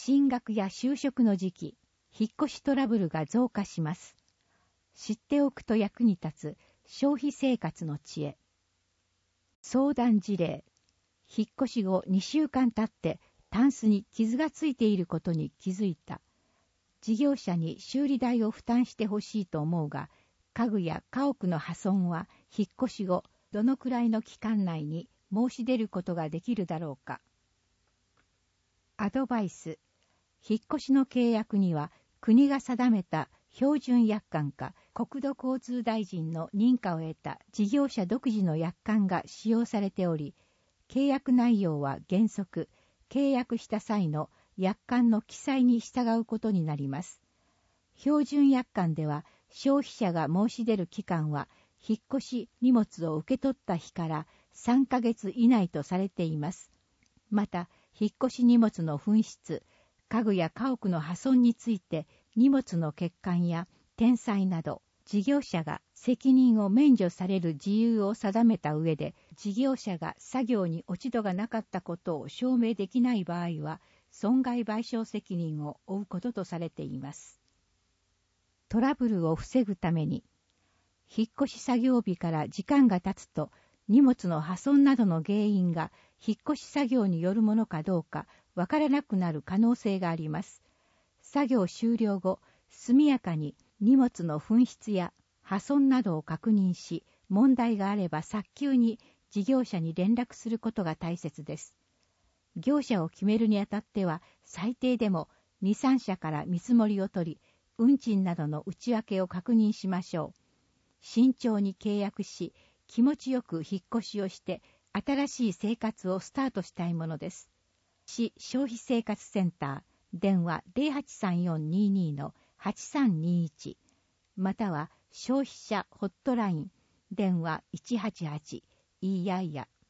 進学や就職の時期、引っ越しトラブルが増加します。知っておくと役に立つ消費生活の知恵。相談事例。引っ越し後2週間経ってタンスに傷がついていることに気づいた。事業者に修理代を負担してほしいと思うが、家具や家屋の破損は引っ越し後どのくらいの期間内に申し出ることができるだろうか。アドバイス。引っ越しの契約には国が定めた標準約款か国土交通大臣の認可を得た事業者独自の約款が使用されており、契約内容は原則、契約した際の約款の記載に従うことになります。標準約款では消費者が申し出る期間は引っ越し荷物を受け取った日から3ヶ月以内とされています。また、引っ越し荷物の紛失、家具や家屋の破損について荷物の欠陥や転載など、事業者が責任を免除される事由を定めた上で、事業者が作業に落ち度がなかったことを証明できない場合は、損害賠償責任を負うこととされています。トラブルを防ぐために、引っ越し作業日から時間が経つと、荷物の破損などの原因が引っ越し作業によるものかどうかわからなくなる可能性があります。作業終了後、速やかに荷物の紛失や破損などを確認し、問題があれば早急に事業者に連絡することが大切です。業者を決めるにあたっては、最低でも2、3社から見積もりを取り、運賃などの内訳を確認しましょう。慎重に契約し、気持ちよく引っ越しをして、新しい生活をスタートしたいものです。市消費生活センター、電話 083422-8321、または消費者ホットライン、電話188、いやいや。